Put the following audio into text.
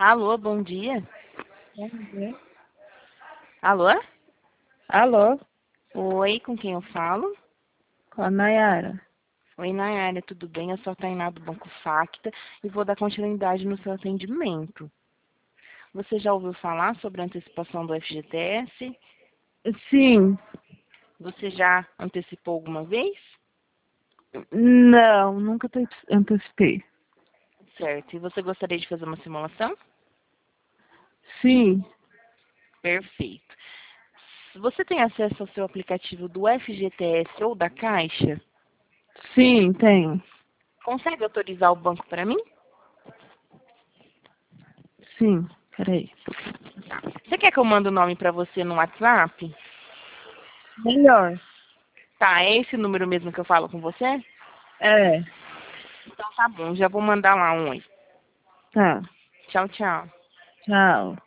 Alô, bom dia. Bom dia. Alô? Alô, Oi, com quem eu falo? com a Nayara. Oi, Nayara, tudo bem? Eu sou a Tainá do Banco Facta e vou dar continuidade no seu atendimento. Você já ouviu falar sobre a antecipação do FGTS? Sim, Você já antecipou alguma vez? não, nunca antecipei. Certo. E você gostaria de fazer uma simulação? Sim, Perfeito. Você tem acesso ao seu aplicativo do FGTS ou da Caixa? sim, tenho. Consegue autorizar o banco para mim? Sim, peraí. Você quer que eu mande o nome para você no WhatsApp? Melhor. Tá, é esse número mesmo que eu falo com você? É, Então tá bom, já vou mandar lá um oi. tá. Tchau, tchau. Tchau.